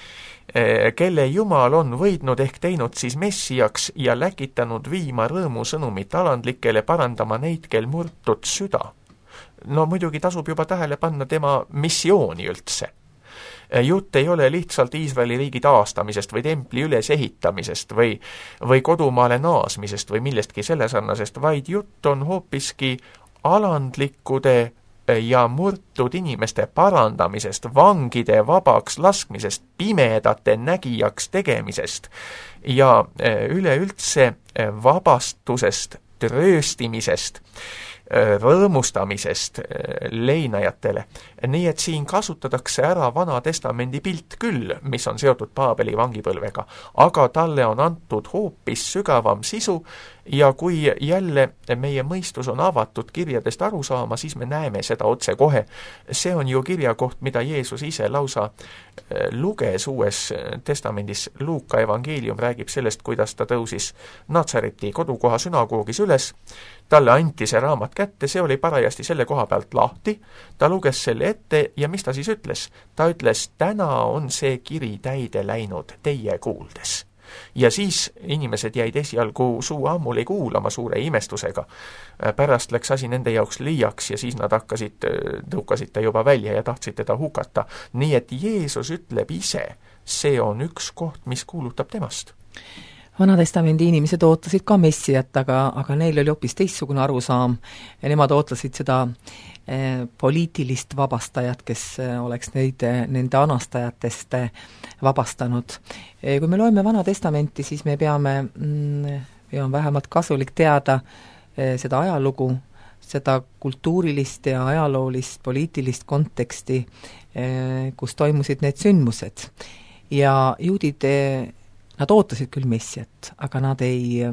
B: kelle Jumal on võidnud ehk teinud siis Messiaks ja läkitanud viima rõõmusõnumit alandlikele, parandama neid, kel murtud süda. No muidugi tasub juba tähele panna tema missiooni üldse. Jutt ei ole lihtsalt Iisraeli riigi taastamisest või templi ülesehitamisest või, või kodumaale naasmisest või millestki selle sarnasest, vaid jutt on hoopiski alandlikkude ja murtud inimeste parandamisest, vangide vabaks laskmisest, pimedate nägijaks tegemisest ja üleüldse vabastusest, trööstimisest, rõõmustamisest leinajatele. Nii et siin kasutatakse ära Vana Testamendi pilt küll, mis on seotud Paabeli vangipõlvega, aga talle on antud hoopis sügavam sisu ja kui jälle meie mõistus on avatud kirjadest aru saama, siis me näeme seda otse kohe. See on ju kirjakoht, mida Jeesus ise lausa luges Uues testamendis. Luuka evangeelium räägib sellest, kuidas ta tõusis Natsareti kodukoha sünagoogis üles. Talle anti see raamat kätte, see oli parajasti selle koha pealt lahti. Ta luges selle ette ja mis ta siis ütles? Ta ütles, täna on see kiri täide läinud teie kuuldes. Ja siis inimesed jäid esialgu suu ammuli kuulama suure imestusega. Pärast läks asi nende jaoks liiaks ja siis nad hakkasid, tõukasid ta juba välja ja tahtsid teda hukata. Nii et Jeesus ütleb ise, see on üks koht, mis kuulutab temast.
A: Vanatestamendi inimesed ootasid ka messiat, aga, aga neil oli hoopis teistsugune arusaam ja nemad ootasid seda eh, poliitilist vabastajat, kes eh, oleks neid eh, nende anastajatest eh, vabastanud. Eh, kui me loeme Vanatestamenti, siis me peame, mm, ja on vähemalt kasulik teada eh, seda ajalugu, seda kultuurilist ja ajaloolist, poliitilist konteksti, eh, kus toimusid need sündmused. Ja juudid eh, Nad ootasid küll messiat, aga nad ei,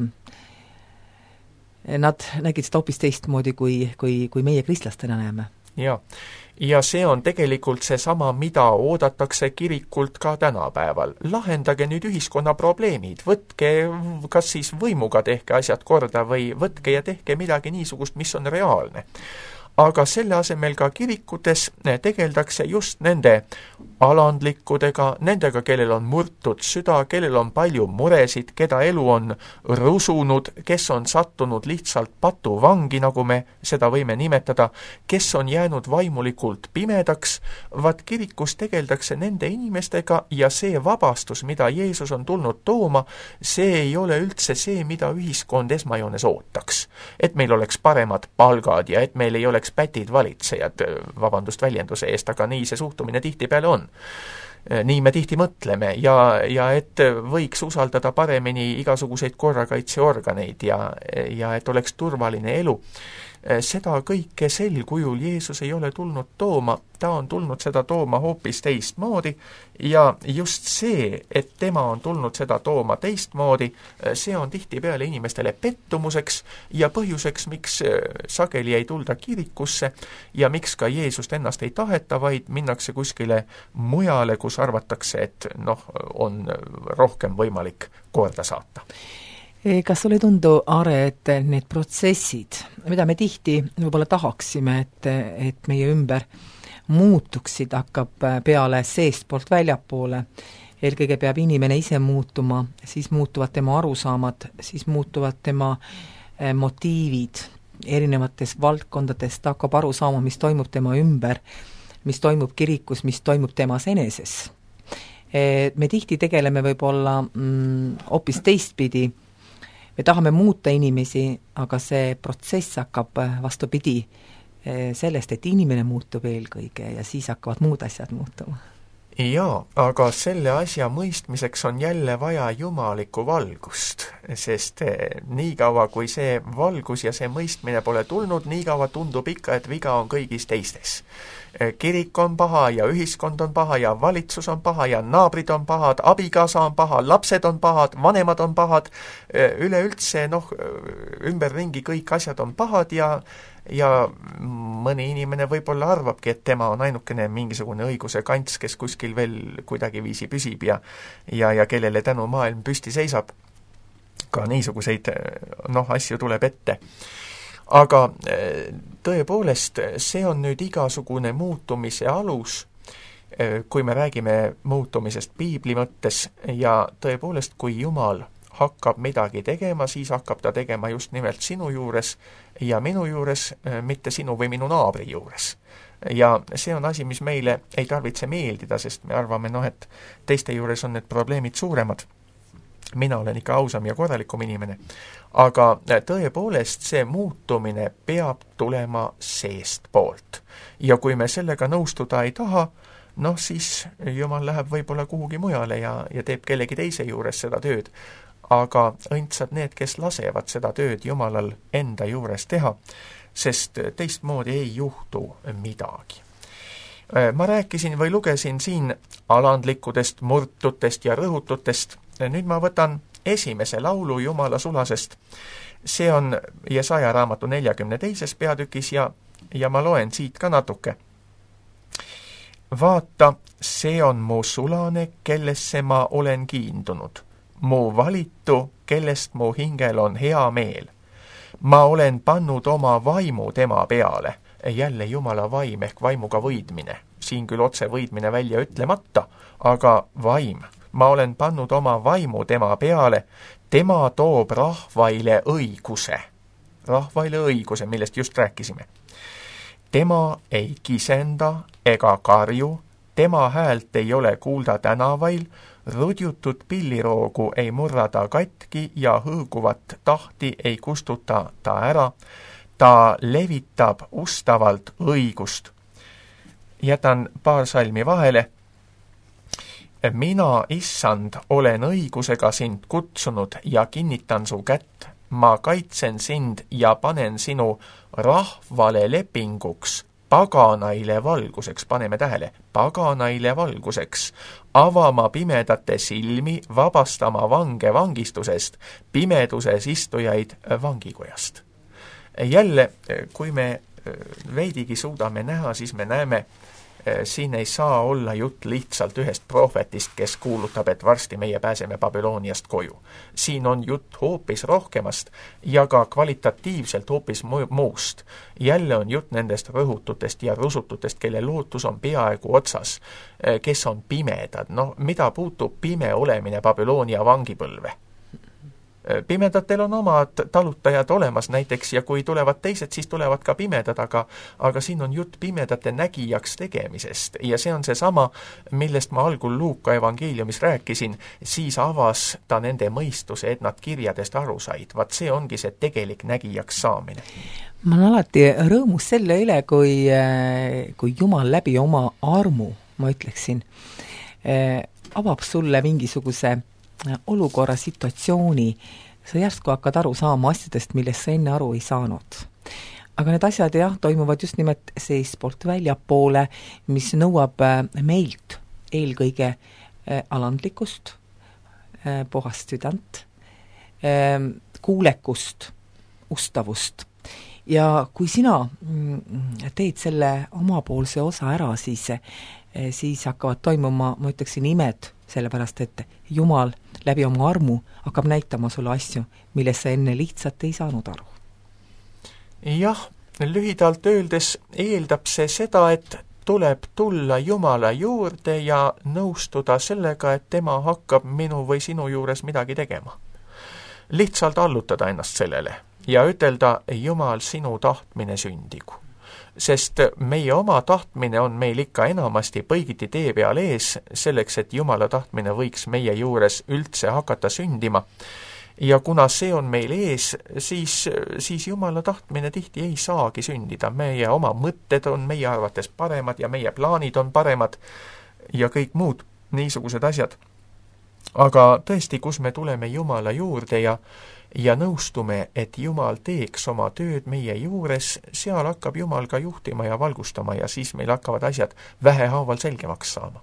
A: nad nägid seda hoopis teistmoodi, kui, kui, kui meie kristlastena näeme.
B: Ja. ja see on tegelikult see sama, mida oodatakse kirikult ka tänapäeval. Lahendage nüüd ühiskonna probleemid, võtke kas siis võimuga tehke asjad korda või võtke ja tehke midagi niisugust, mis on reaalne. Aga selle asemel ka kirikutes tegeldakse just nende alandlikkudega, nendega, kellel on murtud süda, kellel on palju muresid, keda elu on rusunud, kes on sattunud lihtsalt patuvangi, nagu me seda võime nimetada, kes on jäänud vaimulikult pimedaks. Vaat kirikus tegeldakse nende inimestega ja see vabastus, mida Jeesus on tulnud tooma, see ei ole üldse see, mida ühiskond esmajoones ootaks. Et meil oleks paremad palgad ja et meil ei oleks pätid valitsejad, vabandust väljenduse eest, aga nii see suhtumine tihtipeale on. Nii me tihti mõtleme ja, ja et võiks usaldada paremini igasuguseid korrakaitseorganeid ja, ja et oleks turvaline elu. Seda kõike sel kujul Jeesus ei ole tulnud tooma, ta on tulnud seda tooma hoopis teistmoodi ja just see, et tema on tulnud seda tooma teistmoodi, see on tihtipeale inimestele pettumuseks ja põhjuseks, miks sageli ei tulda kirikusse ja miks ka Jeesust ennast ei taheta, vaid minnakse kuskile mujale, kus arvatakse, et noh, on rohkem võimalik korda saata.
A: Kas sulle ei tundu, Are, et need protsessid, mida me tihti võib-olla tahaksime, et, et meie ümber muutuksid, hakkab peale seest poolt väljapoole, eelkõige peab inimene ise muutuma, siis muutuvad tema arusaamad, siis muutuvad tema motiivid erinevates valdkondades, ta hakkab aru saama, mis toimub tema ümber, mis toimub kirikus, mis toimub temas eneses. Me tihti tegeleme võib-olla mm, hoopis teistpidi. Me tahame muuta inimesi, aga see protsess hakkab vastupidi sellest, et inimene muutub eelkõige ja siis hakkavad muud asjad muutuma.
B: Jaa, aga selle asja mõistmiseks on jälle vaja jumalikku valgust, sest nii kaua, kui see valgus ja see mõistmine pole tulnud, nii kaua tundub ikka, et viga on kõigis teistes. Kirik on paha ja ühiskond on paha ja valitsus on paha ja naabrid on pahad, abikaasa on paha, lapsed on pahad, vanemad on pahad, üleüldse noh, ümberringi kõik asjad on pahad ja ja mõni inimene võib-olla arvabki, et tema on ainukene mingisugune õiguse kants, kes kuskil veel kuidagi viisi püsib ja, ja, ja kellele tänu maailm püsti seisab. Ka niisuguseid noh, asju tuleb ette. Aga tõepoolest, see on nüüd igasugune muutumise alus, kui me räägime muutumisest piibli mõttes ja tõepoolest, kui Jumal hakkab midagi tegema, siis hakkab ta tegema just nimelt sinu juures ja minu juures, mitte sinu või minu naabri juures. Ja see on asi, mis meile ei tarvitse meeldida, sest me arvame, noh, et teiste juures on need probleemid suuremad. Mina olen ikka ausam ja korralikum inimene. Aga tõepoolest see muutumine peab tulema seest poolt. Ja kui me sellega nõustuda ei taha, noh siis Jumal läheb võib-olla kuhugi mujale ja, ja teeb kellegi teise juures seda tööd. Aga õndsad need, kes lasevad seda tööd Jumalal enda juures teha, sest teistmoodi ei juhtu midagi. Ma rääkisin või lugesin siin alandlikudest, murtutest ja rõhututest. Nüüd ma võtan esimese laulu Jumala sulasest. see on Jesaja raamatu neljakümne teises peatükis ja, ja ma loen siit ka natuke. Vaata, see on mu sulane, kellesse ma olen kiindunud. Mu valitu, kellest mu hingel on hea meel. Ma olen pannud oma vaimu tema peale. Jälle Jumala vaim ehk vaimuga võidmine. Siin küll otse võidmine välja ütlemata, aga vaim. Ma olen pannud oma vaimu tema peale. Tema toob rahvaile õiguse. Rahvaile õiguse, millest just rääkisime. Tema ei kisenda ega karju, tema häält ei ole kuulda tänavail, rudjutud pilliroogu ei murrada katki ja hõõguvat tahti ei kustuta ta ära. Ta levitab ustavalt õigust. Jätan paar salmi vahele. Mina, issand, olen õigusega sind kutsunud ja kinnitan su kätt. Ma kaitsen sind ja panen sinu rahvale lepinguks, paganaile valguseks, paneme tähele, paganaile valguseks, avama pimedate silmi, vabastama vange vangistusest, pimeduses istujaid vangikojast. Jälle, kui me veidigi suudame näha, siis me näeme, siin ei saa olla jutt lihtsalt ühest prohvetist, kes kuulutab, et varsti meie pääseme Babyloniast koju. Siin on jutt hoopis rohkemast ja ka kvalitatiivselt hoopis muust. Jälle on jutt nendest rõhututest ja rusututest, kelle lootus on peaaegu otsas, kes on pimedad. No, mida puutub pime olemine Babylonia vangipõlve? Pimedatel on omad talutajad olemas näiteks ja kui tulevad teised, siis tulevad ka pimedad, aga, aga siin on jutt pimedate nägijaks tegemisest ja see on see sama, millest ma algul Luuka evangeeliumis rääkisin, siis avas ta nende mõistuse, et nad kirjadest aru said. Vaat see ongi see tegelik nägijaks saamine.
A: Ma olen alati rõõmus selle üle, kui, kui Jumal läbi oma armu, ma ütleksin, avab sulle mingisuguse olukorra situatsiooni, sa järsku hakkad aru saama asjadest, millest sa enne aru ei saanud. Aga need asjad jah, toimuvad just nimelt seespoolt väljapoole, mis nõuab meilt eelkõige alandlikkust, puhast südant, kuulekust, ustavust. Ja kui sina teed selle omapoolse osa ära, siis, siis hakkavad toimuma, ma ütleksin, imed, sellepärast, et Jumal läbi oma armu hakkab näitama sulle asju, millest sa enne lihtsalt ei saanud aru.
B: Jah, lühidalt öeldes eeldab see seda, et tuleb tulla Jumala juurde ja nõustuda sellega, et tema hakkab minu või sinu juures midagi tegema. Lihtsalt allutada ennast sellele ja ütelda, Jumal, sinu tahtmine sündigu. Sest meie oma tahtmine on meil ikka enamasti põigiti tee peal ees, selleks, et Jumala tahtmine võiks meie juures üldse hakata sündima. Ja kuna see on meil ees, siis, siis Jumala tahtmine tihti ei saagi sündida. Meie oma mõtted on meie arvates paremad ja meie plaanid on paremad ja kõik muud niisugused asjad. Aga tõesti, kus me tuleme Jumala juurde ja ja nõustume, et Jumal teeks oma tööd meie juures, seal hakkab Jumal ka juhtima ja valgustama ja siis meil hakkavad asjad vähehaaval selgemaks saama.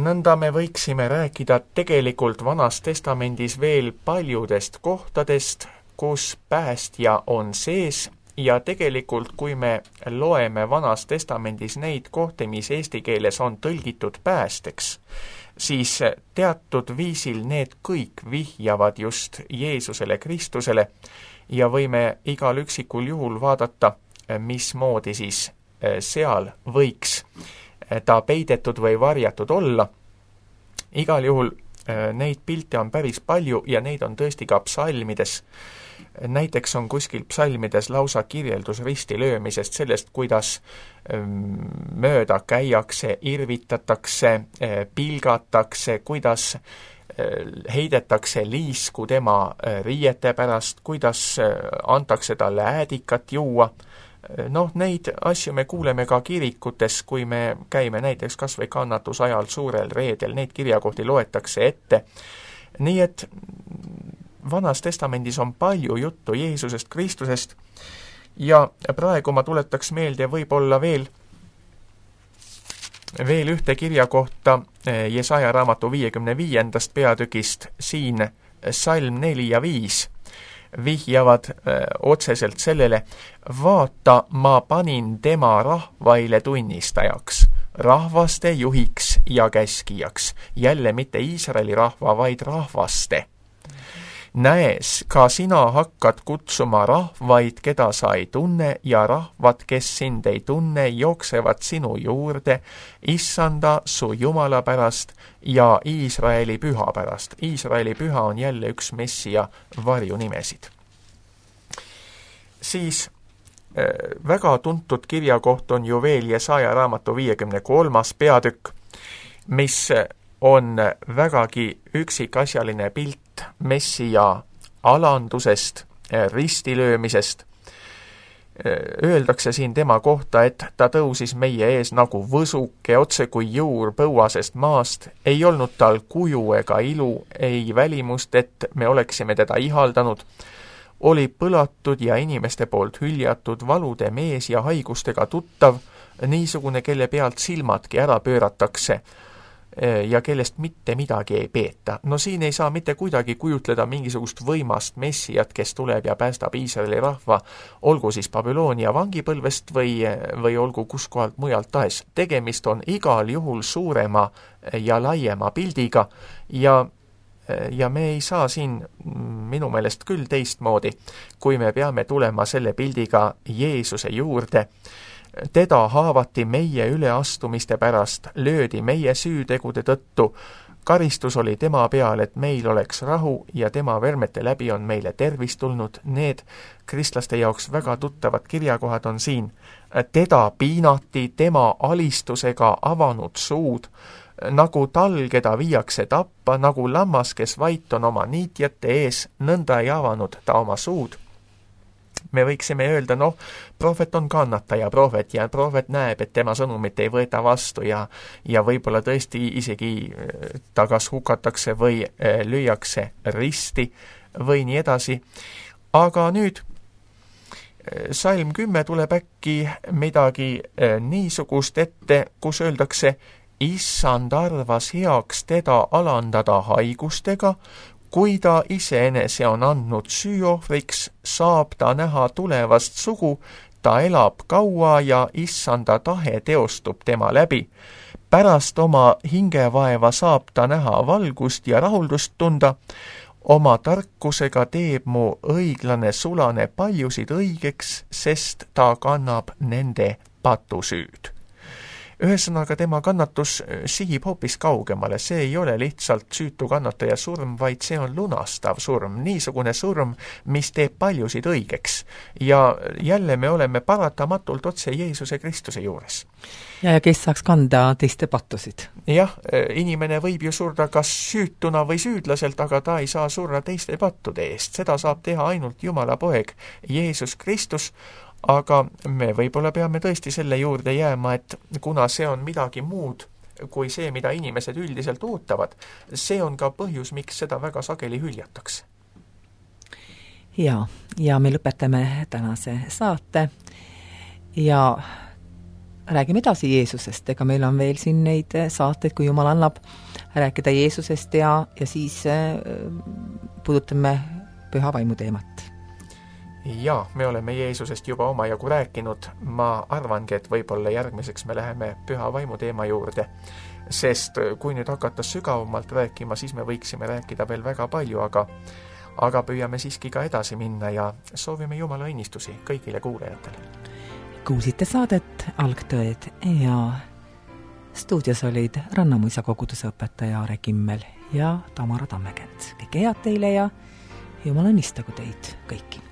B: nõnda me võiksime rääkida tegelikult Vanas Testamendis veel paljudest kohtadest, kus päästja on sees, ja tegelikult, kui me loeme Vanas Testamendis neid kohti, mis eesti keeles on tõlgitud päästeks, siis teatud viisil need kõik vihjavad just Jeesusele Kristusele ja võime igal üksikul juhul vaadata, mismoodi siis seal võiks ta peidetud või varjatud olla. Igal juhul neid pilte on päris palju ja neid on tõesti ka psalmides. Näiteks on kuskil psalmides lausa kirjeldus risti löömisest, sellest, kuidas mööda käiakse, irvitatakse, pilgatakse, kuidas heidetakse liisku tema riiete pärast, kuidas antakse talle äädikat juua. Noh, neid asju me kuuleme ka kirikutes, kui me käime näiteks kas või kannatusajal suurel reedel, neid kirjakohti loetakse ette. Nii et Vanas Testamendis on palju juttu Jeesusest Kristusest ja praegu ma tuletaks meelde võib-olla veel, veel ühte kirjakohta Jesaja raamatu viiekümne viiendast peatükist, siin salm neli ja viis vihjavad öö, otseselt sellele, vaata, ma panin tema rahvaile tunnistajaks, rahvaste juhiks ja käskijaks, jälle mitte Iisraeli rahva, vaid rahvaste. Näes, ka sina hakkad kutsuma rahvaid, keda sa ei tunne, ja rahvad, kes sind ei tunne, jooksevad sinu juurde, issanda su Jumala pärast ja Iisraeli püha pärast. Iisraeli püha on jälle üks Messia varjunimesid. Siis väga tuntud kirjakoht on ju veel Jesaja raamatu viiekümne kolmas peatükk, mis on vägagi üksikasjaline pilt Messia alandusest, ristilöömisest. Öeldakse siin tema kohta, et ta tõusis meie ees nagu võsuke, otse kui juur põuasest maast, ei olnud tal kuju ega ilu, ei välimust, et me oleksime teda ihaldanud, oli põlatud ja inimeste poolt hüljatud, valude mees ja haigustega tuttav, niisugune, kelle pealt silmadki ära pööratakse ja kellest mitte midagi ei peeta. No siin ei saa mitte kuidagi kujutleda mingisugust võimast messiat, kes tuleb ja päästab Iisraeli rahva, olgu siis Babyloonia vangipõlvest või, või olgu kuskohalt mujalt tahes. Tegemist on igal juhul suurema ja laiema pildiga ja, ja me ei saa siin minu meelest küll teistmoodi, kui me peame tulema selle pildiga Jeesuse juurde. Teda haavati meie üleastumiste pärast, löödi meie süütegude tõttu, karistus oli tema peal, et meil oleks rahu ja tema vermete läbi on meile tervis tulnud. Need kristlaste jaoks väga tuttavad kirjakohad on siin. Teda piinati, tema alistusega avanud suud, nagu tal, keda viiakse tappa, nagu lammas, kes vait on oma niitjate ees, nõnda ei avanud ta oma suud. Me võiksime öelda, noh, prohvet on kannataja prohvet ja prohvet näeb, et tema sõnumit ei võeta vastu ja, ja võib-olla tõesti isegi ta kas hukatakse või lüüakse risti või nii edasi. Aga nüüd salm kümme tuleb äkki midagi niisugust ette, kus öeldakse, issand arvas heaks teda alandada haigustega, kui ta iseenese on andnud süüohvriks, saab ta näha tulevast sugu, ta elab kaua ja issanda tahe teostub tema läbi. Pärast oma hingevaeva saab ta näha valgust ja rahuldust tunda, oma tarkusega teeb mu õiglane sulane paljusid õigeks, sest ta kannab nende patusüüd. Ühesõnaga, tema kannatus sihib hoopis kaugemale, see ei ole lihtsalt süütu kannataja surm, vaid see on lunastav surm, niisugune surm, mis teeb paljusid õigeks. Ja jälle me oleme paratamatult otse Jeesuse Kristuse juures.
A: Ja, ja kes saaks kanda teiste pattusid?
B: Jah, inimene võib ju surra kas süütuna või süüdlaselt, aga ta ei saa surra teiste pattude eest. Seda saab teha ainult Jumala poeg, Jeesus Kristus. Aga me võib-olla peame tõesti selle juurde jääma, et kuna see on midagi muud kui see, mida inimesed üldiselt ootavad, see on ka põhjus, miks seda väga sageli hüljatakse.
A: Ja, ja me lõpetame tänase saate ja räägime edasi Jeesusest, ega meil on veel siin neid saateid, kui Jumal annab rääkida Jeesusest ja, ja siis puudutame püha vaimu teemat.
B: Ja, me oleme Jeesusest juba omajagu rääkinud, ma arvangi, et võib-olla järgmiseks me läheme püha vaimu teema juurde, sest kui nüüd hakata sügavamalt rääkima, siis me võiksime rääkida veel väga palju, aga, aga püüame siiski ka edasi minna ja soovime Jumala õnnistusi kõigile kuulajatele.
A: Kuulsite saadet Algtõed ja stuudios olid Rannamuisa koguduse õpetaja Aare Kimmel ja Tamara Tammekent. Kõike head teile ja Jumal õnnistagu teid kõiki!